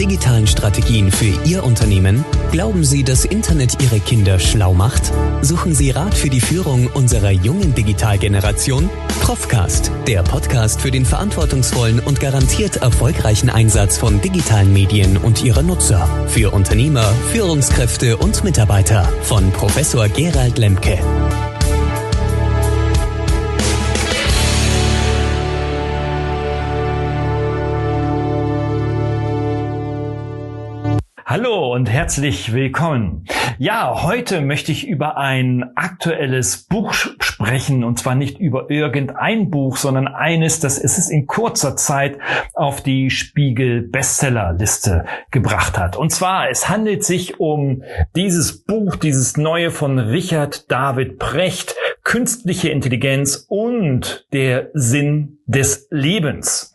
digitalen Strategien für Ihr Unternehmen? Glauben Sie, dass Internet Ihre Kinder schlau macht? Suchen Sie Rat für die Führung unserer jungen Digitalgeneration? Profcast, der Podcast für den verantwortungsvollen und garantiert erfolgreichen Einsatz von digitalen Medien und ihrer Nutzer. Für Unternehmer, Führungskräfte und Mitarbeiter von Professor Gerald Lemke. Hallo und herzlich willkommen. Ja, heute möchte ich über ein aktuelles Buch sprechen, und zwar nicht über irgendein Buch, sondern eines, das es in kurzer Zeit auf die Spiegel-Bestsellerliste gebracht hat. Und zwar, es handelt sich um dieses Buch, dieses neue von Richard David Precht, Künstliche Intelligenz und der Sinn des Lebens.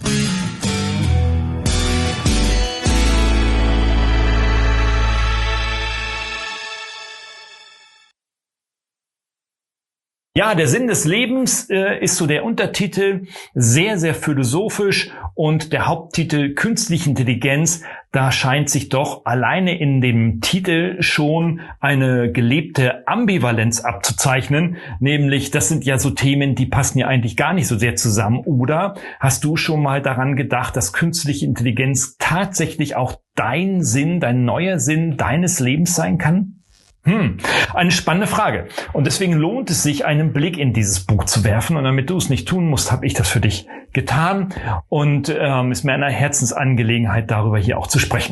Ja, der Sinn des Lebens ist so der Untertitel, sehr, sehr philosophisch, und der Haupttitel Künstliche Intelligenz, da scheint sich doch alleine in dem Titel schon eine gelebte Ambivalenz abzuzeichnen, nämlich das sind ja so Themen, die passen ja eigentlich gar nicht so sehr zusammen. Oder hast du schon mal daran gedacht, dass künstliche Intelligenz tatsächlich auch dein Sinn, dein neuer Sinn deines Lebens sein kann? Eine spannende Frage. Und deswegen lohnt es sich, einen Blick in dieses Buch zu werfen. Und damit du es nicht tun musst, habe ich das für dich getan. Und ist mir eine Herzensangelegenheit, darüber hier auch zu sprechen.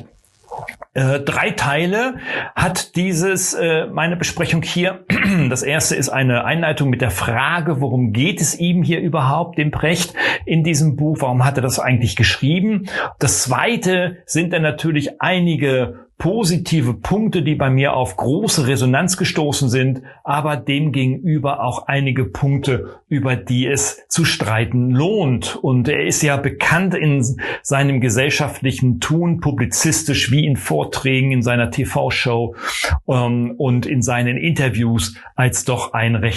3 Teile hat meine Besprechung hier. Das erste ist eine Einleitung mit der Frage, worum geht es ihm hier überhaupt, dem Precht, in diesem Buch? Warum hat er das eigentlich geschrieben? Das zweite sind dann natürlich einige positive Punkte, die bei mir auf große Resonanz gestoßen sind, aber demgegenüber auch einige Punkte, über die es zu streiten lohnt. Und er ist ja bekannt in seinem gesellschaftlichen Tun, publizistisch wie in Vorträgen, in seiner TV-Show und in seinen Interviews als doch eine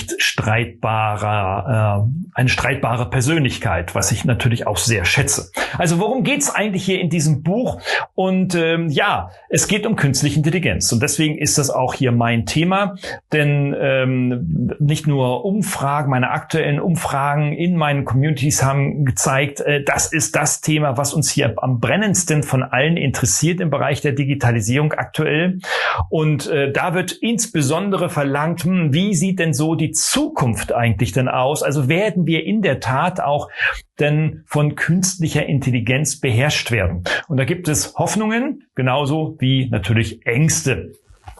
streitbare Persönlichkeit, was ich natürlich auch sehr schätze. Also worum geht's eigentlich hier in diesem Buch? Und es geht um künstliche Intelligenz. Und deswegen ist das auch hier mein Thema, denn nicht nur meine aktuellen Umfragen in meinen Communities haben gezeigt, das ist das Thema, was uns hier am brennendsten von allen interessiert im Bereich der Digitalisierung aktuell. Und da wird insbesondere verlangt, wie sieht denn so die Zukunft eigentlich denn aus? Also werden wir in der Tat auch denn von künstlicher Intelligenz beherrscht werden? Und da gibt es Hoffnungen, genauso wie natürlich Ängste.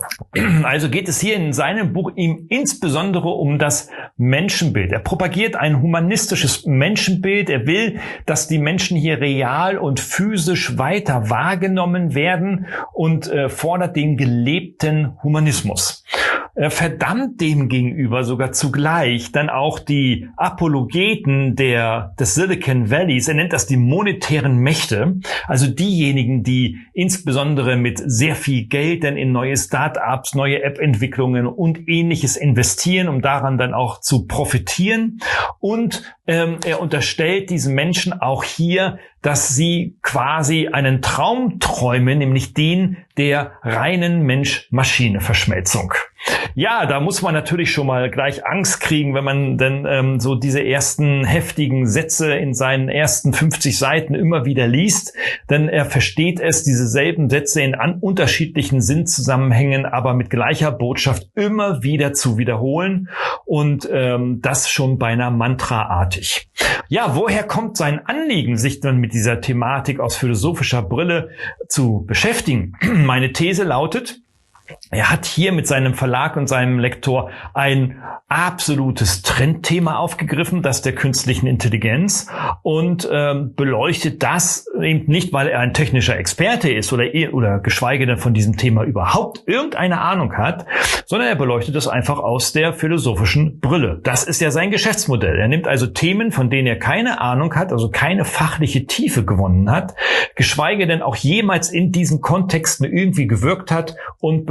Also geht es hier in seinem Buch ihm insbesondere um das Menschenbild. Er propagiert ein humanistisches Menschenbild. Er will, dass die Menschen hier real und physisch weiter wahrgenommen werden und fordert den gelebten Humanismus. Er verdammt dem gegenüber sogar zugleich dann auch die Apologeten des Silicon Valleys. Er nennt das die monetären Mächte, also diejenigen, die insbesondere mit sehr viel Geld dann in neue Start-ups, neue App-Entwicklungen und Ähnliches investieren, um daran dann auch zu profitieren. Und er unterstellt diesen Menschen auch hier, dass sie quasi einen Traum träumen, nämlich den der reinen Mensch-Maschine-Verschmelzung. Ja, da muss man natürlich schon mal gleich Angst kriegen, wenn man denn so diese ersten heftigen Sätze in seinen ersten 50 Seiten immer wieder liest. Denn er versteht es, diese selben Sätze in unterschiedlichen Sinnzusammenhängen, aber mit gleicher Botschaft immer wieder zu wiederholen. Und das schon beinahe mantraartig. Ja, woher kommt sein Anliegen, sich dann mit dieser Thematik aus philosophischer Brille zu beschäftigen? Meine These lautet, er hat hier mit seinem Verlag und seinem Lektor ein absolutes Trendthema aufgegriffen, das der künstlichen Intelligenz, und beleuchtet das eben nicht, weil er ein technischer Experte ist oder geschweige denn von diesem Thema überhaupt irgendeine Ahnung hat, sondern er beleuchtet das einfach aus der philosophischen Brille. Das ist ja sein Geschäftsmodell. Er nimmt also Themen, von denen er keine Ahnung hat, also keine fachliche Tiefe gewonnen hat, geschweige denn auch jemals in diesen Kontexten irgendwie gewirkt hat, und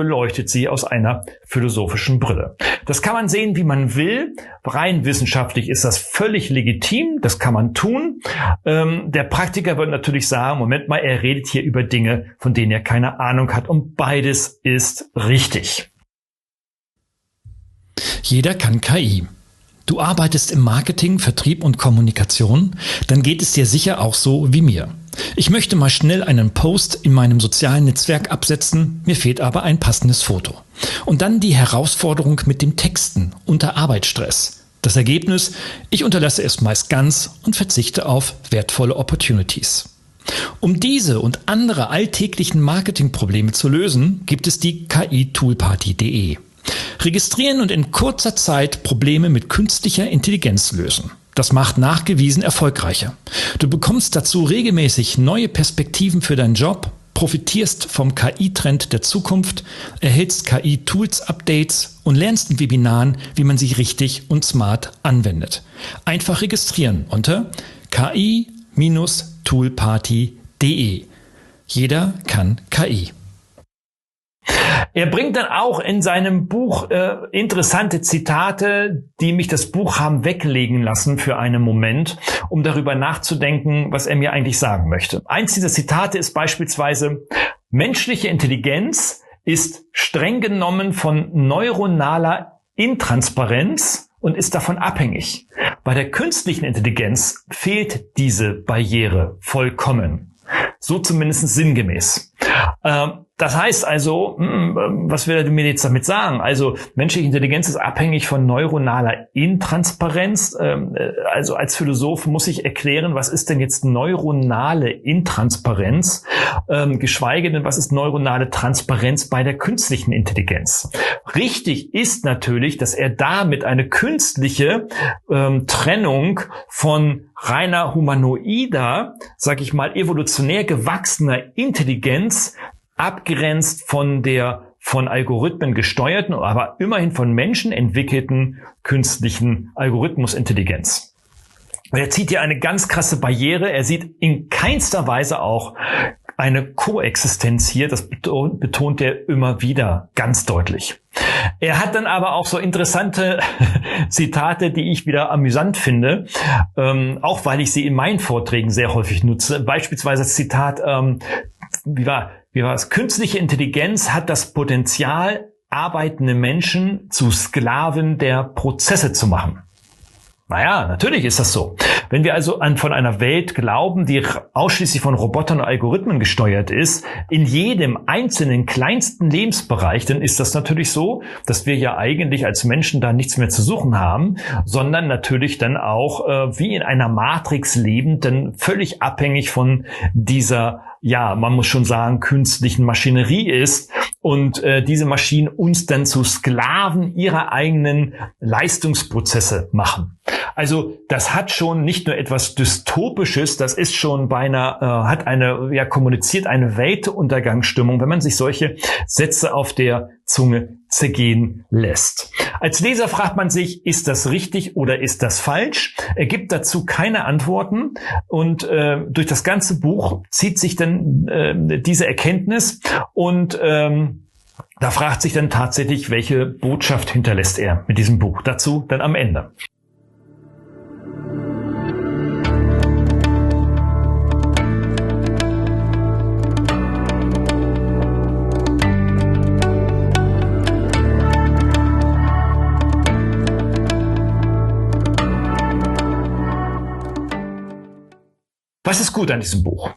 beleuchtet sie aus einer philosophischen Brille. Das kann man sehen, wie man will. Rein wissenschaftlich ist das völlig legitim. Das kann man tun. Der Praktiker wird natürlich sagen, Moment mal, er redet hier über Dinge, von denen er keine Ahnung hat. Und beides ist richtig. Jeder kann KI. Du arbeitest im Marketing, Vertrieb und Kommunikation, dann geht es dir sicher auch so wie mir. Ich möchte mal schnell einen Post in meinem sozialen Netzwerk absetzen, mir fehlt aber ein passendes Foto. Und dann die Herausforderung mit dem Texten unter Arbeitsstress. Das Ergebnis, ich unterlasse es meist ganz und verzichte auf wertvolle Opportunities. Um diese und andere alltäglichen Marketingprobleme zu lösen, gibt es die KI-Toolparty.de. Registrieren und in kurzer Zeit Probleme mit künstlicher Intelligenz lösen. Das macht nachgewiesen erfolgreicher. Du bekommst dazu regelmäßig neue Perspektiven für deinen Job, profitierst vom KI-Trend der Zukunft, erhältst KI-Tools-Updates und lernst in Webinaren, wie man sie richtig und smart anwendet. Einfach registrieren unter ki-toolparty.de. Jeder kann KI. Er bringt dann auch in seinem Buch interessante Zitate, die mich das Buch haben weglegen lassen für einen Moment, um darüber nachzudenken, was er mir eigentlich sagen möchte. Eins dieser Zitate ist beispielsweise: Menschliche Intelligenz ist streng genommen von neuronaler Intransparenz und ist davon abhängig. Bei der künstlichen Intelligenz fehlt diese Barriere vollkommen. So zumindest sinngemäß. Das heißt also, was will er mir jetzt damit sagen? Also menschliche Intelligenz ist abhängig von neuronaler Intransparenz. Also als Philosoph muss ich erklären, was ist denn jetzt neuronale Intransparenz? Geschweige denn, was ist neuronale Transparenz bei der künstlichen Intelligenz? Richtig ist natürlich, dass er damit eine künstliche Trennung von reiner humanoider, sag ich mal, evolutionär gewachsener Intelligenz abgrenzt von der von Algorithmen gesteuerten, aber immerhin von Menschen entwickelten künstlichen Algorithmusintelligenz. Und er zieht hier eine ganz krasse Barriere. Er sieht in keinster Weise auch eine Koexistenz hier. Das betont er immer wieder ganz deutlich. Er hat dann aber auch so interessante Zitate, die ich wieder amüsant finde, auch weil ich sie in meinen Vorträgen sehr häufig nutze. Beispielsweise das Zitat, wie war es? Künstliche Intelligenz hat das Potenzial, arbeitende Menschen zu Sklaven der Prozesse zu machen. Naja, natürlich ist das so. Wenn wir also von einer Welt glauben, die ausschließlich von Robotern und Algorithmen gesteuert ist, in jedem einzelnen kleinsten Lebensbereich, dann ist das natürlich so, dass wir ja eigentlich als Menschen da nichts mehr zu suchen haben, sondern natürlich dann auch wie in einer Matrix lebend, dann völlig abhängig von dieser, ja, man muss schon sagen, künstlichen Maschinerie ist und diese Maschinen uns dann zu Sklaven ihrer eigenen Leistungsprozesse machen. Also das hat schon nicht nur etwas Dystopisches, das ist schon beinahe, kommuniziert eine Weltuntergangsstimmung, wenn man sich solche Sätze auf der Zunge zergehen lässt. Als Leser fragt man sich, ist das richtig oder ist das falsch? Er gibt dazu keine Antworten und durch das ganze Buch zieht sich dann diese Erkenntnis und da fragt sich dann tatsächlich, welche Botschaft hinterlässt er mit diesem Buch. Dazu dann am Ende. Was ist gut an diesem Buch?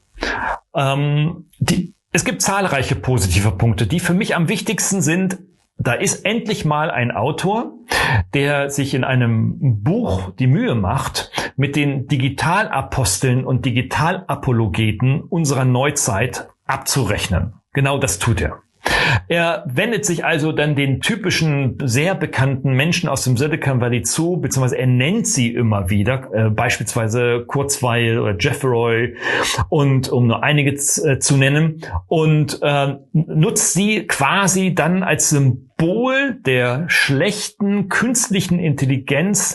Es gibt zahlreiche positive Punkte, die für mich am wichtigsten sind. Da ist endlich mal ein Autor, der sich in einem Buch die Mühe macht, mit den Digitalaposteln und Digitalapologeten unserer Neuzeit abzurechnen. Genau das tut er. Er wendet sich also dann den typischen, sehr bekannten Menschen aus dem Silicon Valley zu, beziehungsweise er nennt sie immer wieder, beispielsweise Kurzweil oder Jeffrey, und um nur einige zu nennen, und nutzt sie quasi dann als Symbol der schlechten künstlichen Intelligenz,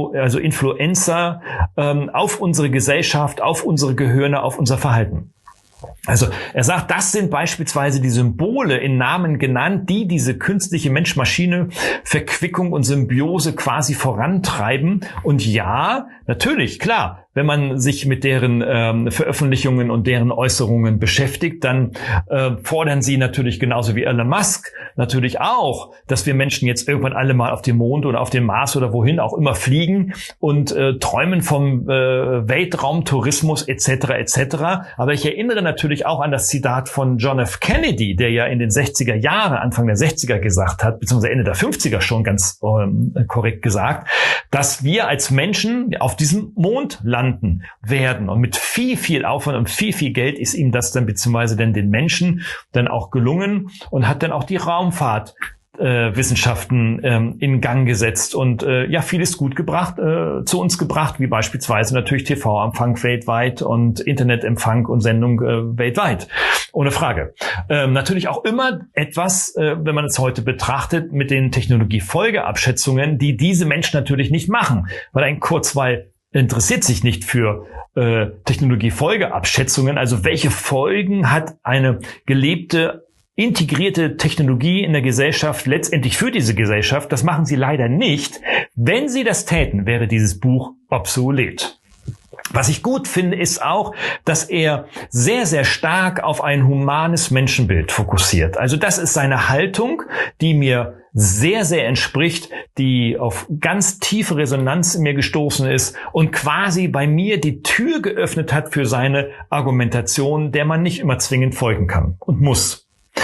Influencer auf unsere Gesellschaft, auf unsere Gehirne, auf unser Verhalten. Also er sagt, das sind beispielsweise die Symbole in Namen genannt, die diese künstliche Mensch-Maschine-Verquickung und Symbiose quasi vorantreiben. Und ja, natürlich, klar, wenn man sich mit deren Veröffentlichungen und deren Äußerungen beschäftigt, dann fordern sie natürlich genauso wie Elon Musk natürlich auch, dass wir Menschen jetzt irgendwann alle mal auf den Mond oder auf den Mars oder wohin auch immer fliegen und träumen vom Weltraumtourismus etc. etc. Aber ich erinnere natürlich auch an das Zitat von John F. Kennedy, der ja in den 60er Jahren, Anfang der 60er gesagt hat, beziehungsweise Ende der 50er schon ganz korrekt gesagt, dass wir als Menschen auf diesem Mond landen werden. Und mit viel, viel Aufwand und viel, viel Geld ist ihm das dann beziehungsweise dann den Menschen dann auch gelungen und hat dann auch die Raumfahrt Wissenschaften in Gang gesetzt und vieles gut zu uns gebracht, wie beispielsweise natürlich TV-Empfang weltweit und Internetempfang und Sendung weltweit. Ohne Frage. Natürlich auch immer etwas, wenn man es heute betrachtet, mit den Technologiefolgeabschätzungen, die diese Menschen natürlich nicht machen, weil ein Kurzweil interessiert sich nicht für Technologiefolgeabschätzungen, also welche Folgen hat eine gelebte integrierte Technologie in der Gesellschaft letztendlich für diese Gesellschaft. Das machen sie leider nicht. Wenn sie das täten, wäre dieses Buch obsolet. Was ich gut finde, ist auch, dass er sehr, sehr stark auf ein humanes Menschenbild fokussiert. Also das ist seine Haltung, die mir sehr, sehr entspricht, die auf ganz tiefe Resonanz in mir gestoßen ist und quasi bei mir die Tür geöffnet hat für seine Argumentation, der man nicht immer zwingend folgen kann und muss.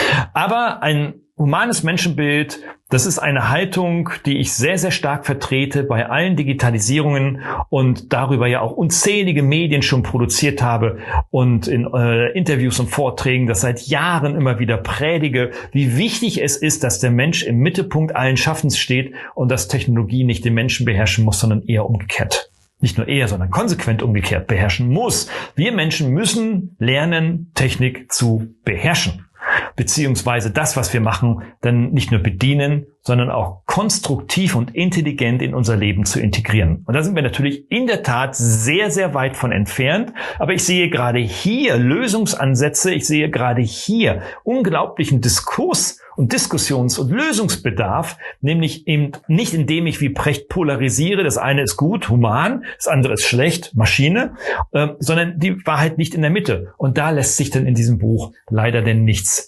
Aber ein humanes Menschenbild, das ist eine Haltung, die ich sehr, sehr stark vertrete bei allen Digitalisierungen und darüber ja auch unzählige Medien schon produziert habe und in Interviews und Vorträgen das seit Jahren immer wieder predige, wie wichtig es ist, dass der Mensch im Mittelpunkt allen Schaffens steht und dass Technologie nicht den Menschen beherrschen muss, sondern eher umgekehrt. Nicht nur eher, sondern konsequent umgekehrt beherrschen muss. Wir Menschen müssen lernen, Technik zu beherrschen. Beziehungsweise das, was wir machen, dann nicht nur bedienen, sondern auch konstruktiv und intelligent in unser Leben zu integrieren. Und da sind wir natürlich in der Tat sehr, sehr weit von entfernt. Aber ich sehe gerade hier Lösungsansätze, ich sehe gerade hier unglaublichen Diskurs und Diskussions- und Lösungsbedarf, nämlich eben nicht indem ich wie Precht polarisiere, das eine ist gut, human, das andere ist schlecht, Maschine, sondern die Wahrheit liegt in der Mitte. Und da lässt sich dann in diesem Buch leider denn nichts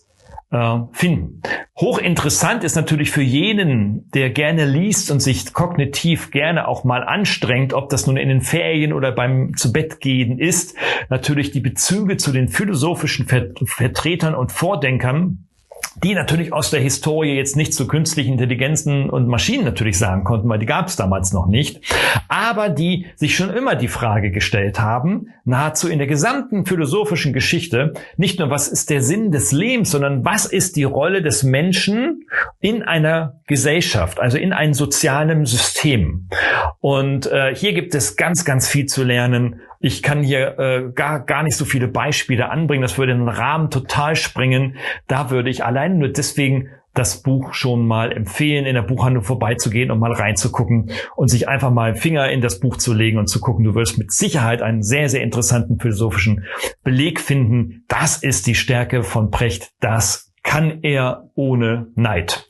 finden. Hochinteressant ist natürlich für jenen, der gerne liest und sich kognitiv gerne auch mal anstrengt, ob das nun in den Ferien oder beim Zubettgehen ist, natürlich die Bezüge zu den philosophischen Vertretern und Vordenkern, die natürlich aus der Historie jetzt nicht zu künstlichen Intelligenzen und Maschinen natürlich sagen konnten, weil die gab es damals noch nicht, aber die sich schon immer die Frage gestellt haben, nahezu in der gesamten philosophischen Geschichte, nicht nur was ist der Sinn des Lebens, sondern was ist die Rolle des Menschen in einer Gesellschaft, also in einem sozialen System. Und hier gibt es ganz, ganz viel zu lernen. Ich kann hier gar nicht so viele Beispiele anbringen, das würde den Rahmen total sprengen. Da würde ich allein nur deswegen das Buch schon mal empfehlen, in der Buchhandlung vorbeizugehen und mal reinzugucken und sich einfach mal Finger in das Buch zu legen und zu gucken. Du wirst mit Sicherheit einen sehr, sehr interessanten philosophischen Beleg finden. Das ist die Stärke von Precht. Das kann er ohne Neid.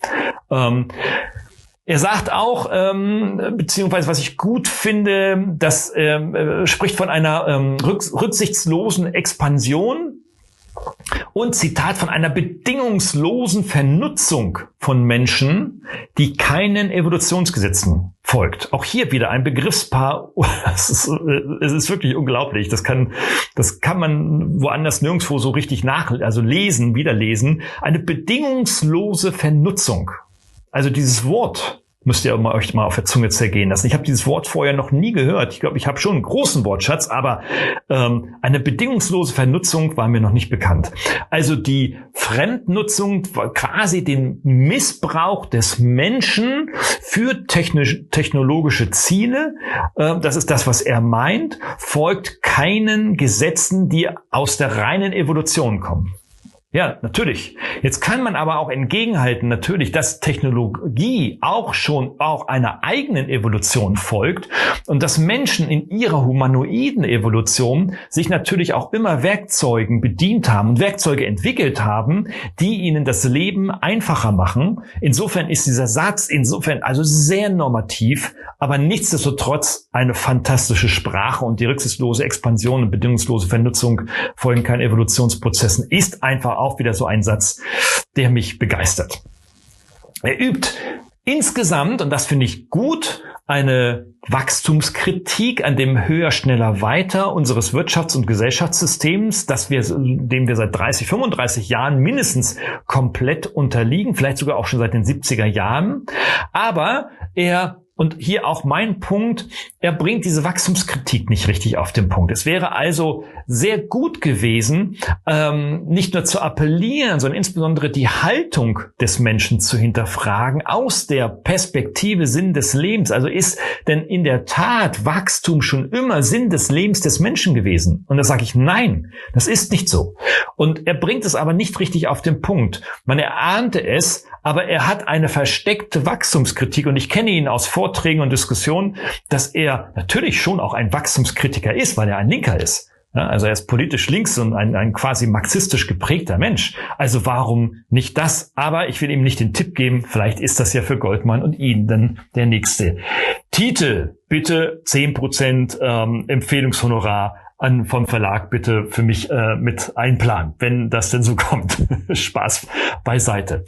Er sagt auch, beziehungsweise was ich gut finde, das spricht von einer rücksichtslosen Expansion und Zitat von einer bedingungslosen Vernutzung von Menschen, die keinen Evolutionsgesetzen folgt. Auch hier wieder ein Begriffspaar. Es ist wirklich unglaublich. Das kann man woanders nirgendwo so richtig wiederlesen. Eine bedingungslose Vernutzung. Also dieses Wort müsst ihr euch mal auf der Zunge zergehen lassen. Ich habe dieses Wort vorher noch nie gehört. Ich glaube, ich habe schon einen großen Wortschatz, aber eine bedingungslose Vernutzung war mir noch nicht bekannt. Also die Fremdnutzung, quasi den Missbrauch des Menschen für technologische Ziele, das ist das, was er meint, folgt keinen Gesetzen, die aus der reinen Evolution kommen. Ja, natürlich. Jetzt kann man aber auch entgegenhalten, natürlich, dass Technologie auch einer eigenen Evolution folgt und dass Menschen in ihrer humanoiden Evolution sich natürlich auch immer Werkzeugen bedient haben und Werkzeuge entwickelt haben, die ihnen das Leben einfacher machen. Insofern ist dieser Satz also sehr normativ, aber nichtsdestotrotz eine fantastische Sprache, und die rücksichtslose Expansion und bedingungslose Vernutzung folgen keinen Evolutionsprozessen ist einfach auch wieder so ein Satz, der mich begeistert. Er übt insgesamt, und das finde ich gut, eine Wachstumskritik an dem Höher, Schneller, Weiter unseres Wirtschafts- und Gesellschaftssystems, dem wir seit 30, 35 Jahren mindestens komplett unterliegen, vielleicht sogar auch schon seit den 70er Jahren. Aber und hier auch mein Punkt, er bringt diese Wachstumskritik nicht richtig auf den Punkt. Es wäre also sehr gut gewesen, nicht nur zu appellieren, sondern insbesondere die Haltung des Menschen zu hinterfragen aus der Perspektive Sinn des Lebens. Also ist denn in der Tat Wachstum schon immer Sinn des Lebens des Menschen gewesen? Und da sage ich, nein, das ist nicht so. Und er bringt es aber nicht richtig auf den Punkt. Man erahnte es, aber er hat eine versteckte Wachstumskritik, und ich kenne ihn aus Vorträgen und Diskussionen, dass er natürlich schon auch ein Wachstumskritiker ist, weil er ein Linker ist. Ja, also er ist politisch links und ein quasi marxistisch geprägter Mensch. Also warum nicht das? Aber ich will ihm nicht den Tipp geben, vielleicht ist das ja für Goldman und ihn dann der nächste Titel. Bitte 10% Empfehlungshonorar vom Verlag bitte für mich mit einplanen, wenn das denn so kommt. Spaß beiseite.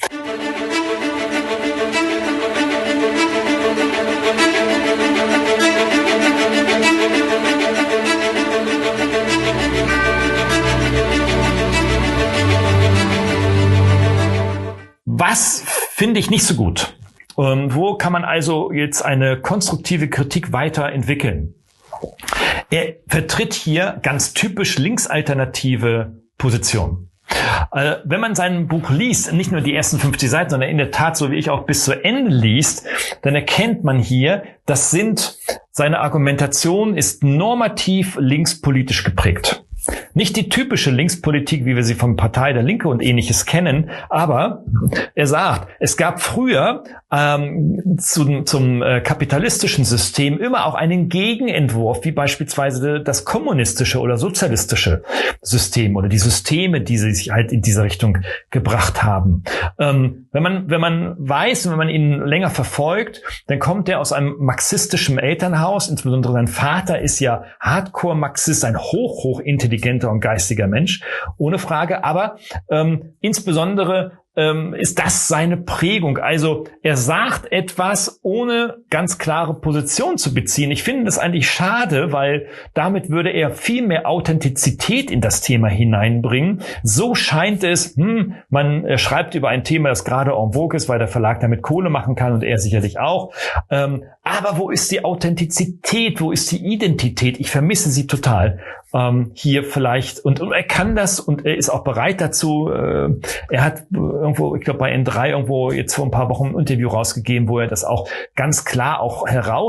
Was finde ich nicht so gut? Wo kann man also jetzt eine konstruktive Kritik weiterentwickeln? Er vertritt hier ganz typisch linksalternative Positionen. Wenn man sein Buch liest, nicht nur die ersten 50 Seiten, sondern in der Tat, so wie ich auch bis zu Ende liest, dann erkennt man hier, seine Argumentation ist normativ linkspolitisch geprägt. Nicht die typische Linkspolitik, wie wir sie von Partei der Linke und Ähnliches kennen, aber er sagt, es gab früher zum kapitalistischen System immer auch einen Gegenentwurf, wie beispielsweise das kommunistische oder sozialistische System oder die Systeme, die sie sich halt in diese Richtung gebracht haben. Wenn man weiß und wenn man ihn länger verfolgt, dann kommt er aus einem marxistischen Elternhaus, insbesondere sein Vater ist ja Hardcore-Marxist, ein hoch intelligenter und geistiger Mensch, ohne Frage, aber insbesondere ist das seine Prägung. Also er sagt etwas, ohne ganz klare Position zu beziehen. Ich finde das eigentlich schade, weil damit würde er viel mehr Authentizität in das Thema hineinbringen. So scheint es, man schreibt über ein Thema, das gerade en vogue ist, weil der Verlag damit Kohle machen kann und er sicherlich auch. Aber wo ist die Authentizität? Wo ist die Identität? Ich vermisse sie total. Hier vielleicht, und er kann das und er ist auch bereit dazu. Er hat irgendwo, ich glaube bei N3 irgendwo jetzt vor ein paar Wochen ein Interview rausgegeben, wo er das auch ganz klar auch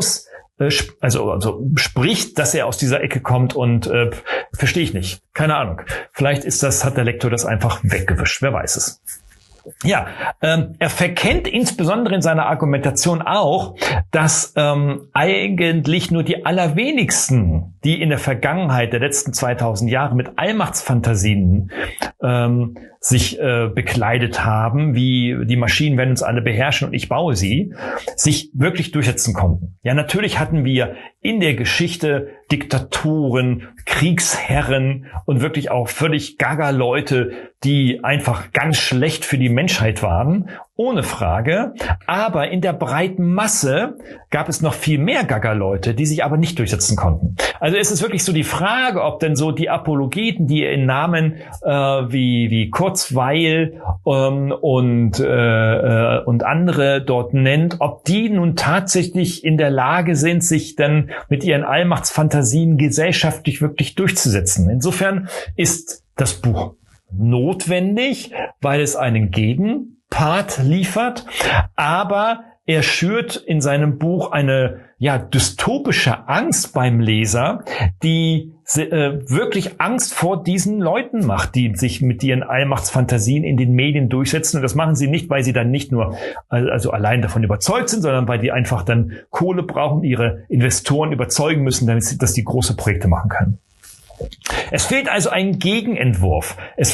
also spricht, dass er aus dieser Ecke kommt, und verstehe ich nicht. Keine Ahnung. Vielleicht hat der Lektor das einfach weggewischt. Wer weiß es. Ja, er verkennt insbesondere in seiner Argumentation auch, dass eigentlich nur die allerwenigsten, die in der Vergangenheit der letzten 2000 Jahre mit Allmachtsfantasien sich bekleidet haben, wie die Maschinen werden uns alle beherrschen und ich baue sie, sich wirklich durchsetzen konnten. Ja, natürlich hatten wir in der Geschichte Diktaturen, Kriegsherren und wirklich auch völlig Gaga-Leute, die einfach ganz schlecht für die Menschheit waren, ohne Frage. Aber in der breiten Masse gab es noch viel mehr Gaga-Leute, die sich aber nicht durchsetzen konnten. Also ist es wirklich so die Frage, ob denn so die Apologeten, die in Namen wie Kurzweil und andere dort nennt, ob die nun tatsächlich in der Lage sind, sich dann mit ihren Allmachtsfantasien gesellschaftlich wirklich durchzusetzen. Insofern ist das Buch notwendig, weil es einen Gegenpart liefert, aber er schürt in seinem Buch eine dystopische Angst beim Leser, die wirklich Angst vor diesen Leuten macht, die sich mit ihren Allmachtsfantasien in den Medien durchsetzen. Und das machen sie nicht, weil sie dann nicht nur allein davon überzeugt sind, sondern weil die einfach dann Kohle brauchen, ihre Investoren überzeugen müssen, dass die große Projekte machen können. Es fehlt also ein Gegenentwurf.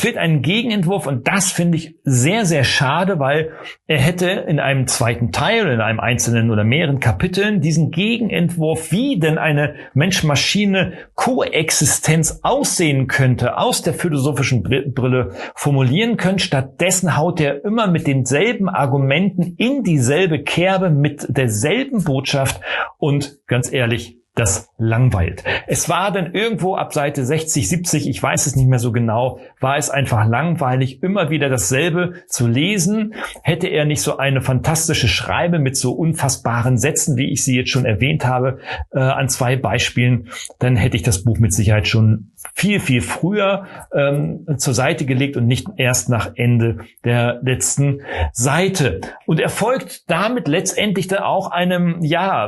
Und das finde ich sehr, sehr schade, weil er hätte in einem zweiten Teil oder in einem einzelnen oder mehreren Kapiteln diesen Gegenentwurf, wie denn eine Mensch-Maschine-Koexistenz aussehen könnte, aus der philosophischen Brille formulieren können. Stattdessen haut er immer mit denselben Argumenten in dieselbe Kerbe mit derselben Botschaft und ganz ehrlich, das langweilt. Es war dann irgendwo ab Seite 60, 70, ich weiß es nicht mehr so genau, war es einfach langweilig, immer wieder dasselbe zu lesen. Hätte er nicht so eine fantastische Schreibe mit so unfassbaren Sätzen, wie ich sie jetzt schon erwähnt habe, an 2 Beispielen, dann hätte ich das Buch mit Sicherheit schon viel, viel früher zur Seite gelegt und nicht erst nach Ende der letzten Seite. Und er folgt damit letztendlich dann auch einem,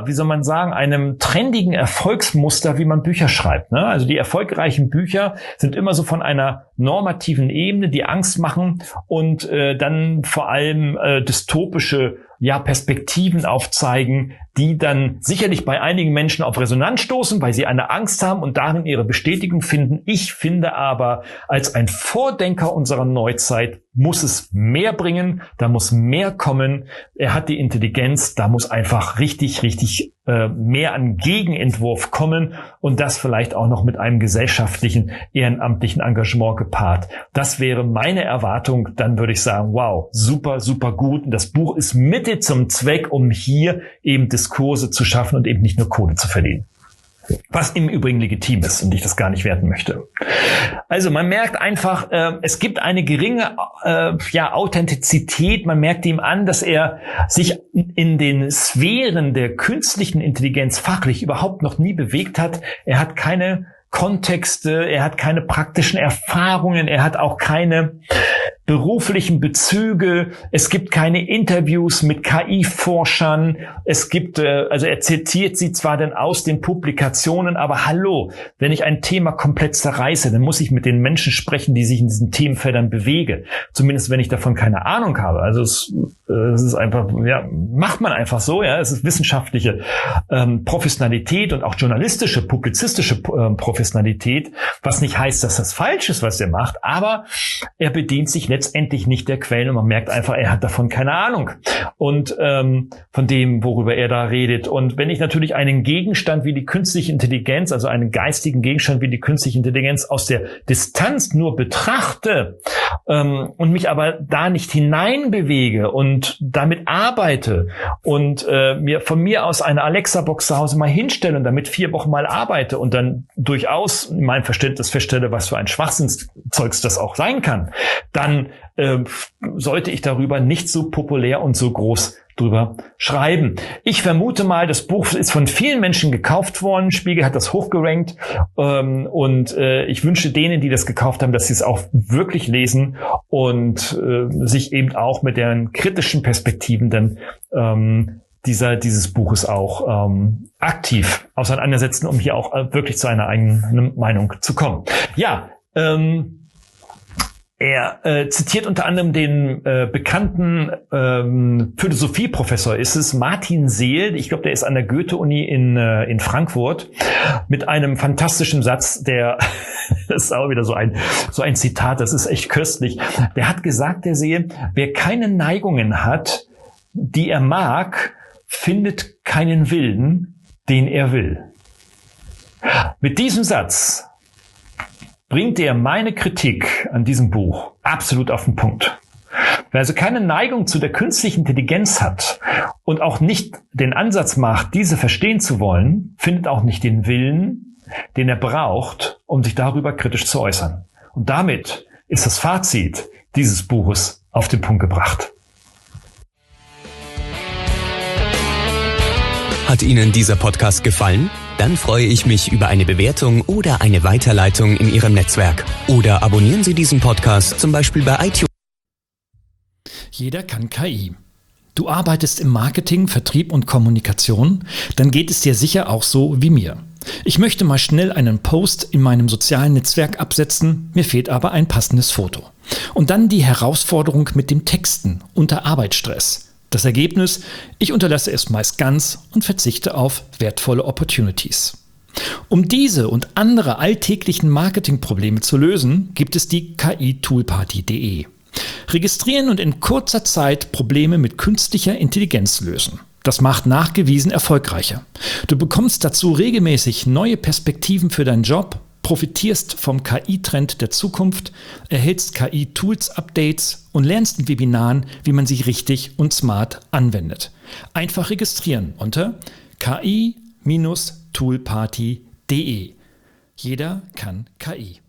einem trendigen Erfolgsmuster, wie man Bücher schreibt. Ne? Also die erfolgreichen Bücher sind immer so von einer normativen Ebene, die Angst machen und dann vor allem dystopische Perspektiven aufzeigen, die dann sicherlich bei einigen Menschen auf Resonanz stoßen, weil sie eine Angst haben und darin ihre Bestätigung finden. Ich finde aber, als ein Vordenker unserer Neuzeit muss es mehr bringen, da muss mehr kommen. Er hat die Intelligenz, da muss einfach richtig mehr an Gegenentwurf kommen und das vielleicht auch noch mit einem gesellschaftlichen, ehrenamtlichen Engagement gepaart. Das wäre meine Erwartung. Dann würde ich sagen, wow, super, super gut. Und das Buch ist Mittel zum Zweck, um hier eben Diskurse zu schaffen und eben nicht nur Kohle zu verdienen. Was im Übrigen legitim ist und ich das gar nicht werten möchte. Also man merkt einfach, es gibt eine geringe Authentizität. Man merkt ihm an, dass er sich in den Sphären der künstlichen Intelligenz fachlich überhaupt noch nie bewegt hat. Er hat keine Kontexte, er hat keine praktischen Erfahrungen, er hat auch keine beruflichen Bezüge, es gibt keine Interviews mit KI-Forschern, es gibt, er zitiert sie zwar dann aus den Publikationen, aber hallo, wenn ich ein Thema komplett zerreiße, dann muss ich mit den Menschen sprechen, die sich in diesen Themenfeldern bewegen. Zumindest wenn ich davon keine Ahnung habe. Also es ist einfach, macht man einfach so, es ist wissenschaftliche Professionalität und auch journalistische, publizistische Professionalität, was nicht heißt, dass das falsch ist, was er macht, aber er bedient sich letztendlich nicht der Quellen und man merkt einfach, er hat davon keine Ahnung und von dem, worüber er da redet. Und wenn ich natürlich einen Gegenstand wie die künstliche Intelligenz, also einen geistigen Gegenstand wie die künstliche Intelligenz aus der Distanz nur betrachte und mich aber da nicht hineinbewege und damit arbeite und mir von mir aus eine Alexa-Box zu Hause mal hinstelle und damit 4 Wochen mal arbeite und dann durchaus in meinem Verständnis feststelle, was für ein Schwachsinnszeugs das auch sein kann, dann sollte ich darüber nicht so populär und so groß drüber schreiben. Ich vermute mal, das Buch ist von vielen Menschen gekauft worden. Spiegel hat das hochgerankt und ich wünsche denen, die das gekauft haben, dass sie es auch wirklich lesen und sich eben auch mit deren kritischen Perspektiven dann dieses Buches auch aktiv auseinandersetzen, um hier auch wirklich zu einer eigenen Meinung zu kommen. Er zitiert unter anderem den bekannten Philosophieprofessor, ist es Martin Seel, ich glaube, der ist an der Goethe-Uni in Frankfurt, mit einem fantastischen Satz, das ist auch wieder so ein Zitat, das ist echt köstlich. Der hat gesagt, der Seel, wer keine Neigungen hat, die er mag, findet keinen Willen, den er will. Mit diesem Satz bringt er meine Kritik an diesem Buch absolut auf den Punkt. Wer also keine Neigung zu der künstlichen Intelligenz hat und auch nicht den Ansatz macht, diese verstehen zu wollen, findet auch nicht den Willen, den er braucht, um sich darüber kritisch zu äußern. Und damit ist das Fazit dieses Buches auf den Punkt gebracht. Hat Ihnen dieser Podcast gefallen? Dann freue ich mich über eine Bewertung oder eine Weiterleitung in Ihrem Netzwerk. Oder abonnieren Sie diesen Podcast zum Beispiel bei iTunes. Jeder kann KI. Du arbeitest im Marketing, Vertrieb und Kommunikation? Dann geht es dir sicher auch so wie mir. Ich möchte mal schnell einen Post in meinem sozialen Netzwerk absetzen, mir fehlt aber ein passendes Foto. Und dann die Herausforderung mit dem Texten unter Arbeitsstress. Das Ergebnis: ich unterlasse es meist ganz und verzichte auf wertvolle Opportunities. Um diese und andere alltäglichen Marketingprobleme zu lösen, gibt es die KI-Toolparty.de. Registrieren und in kurzer Zeit Probleme mit künstlicher Intelligenz lösen. Das macht nachgewiesen erfolgreicher. Du bekommst dazu regelmäßig neue Perspektiven für deinen Job, profitierst vom KI-Trend der Zukunft, erhältst KI-Tools-Updates und lernst in Webinaren, wie man sie richtig und smart anwendet. Einfach registrieren unter KI-Toolparty.de. Jeder kann KI.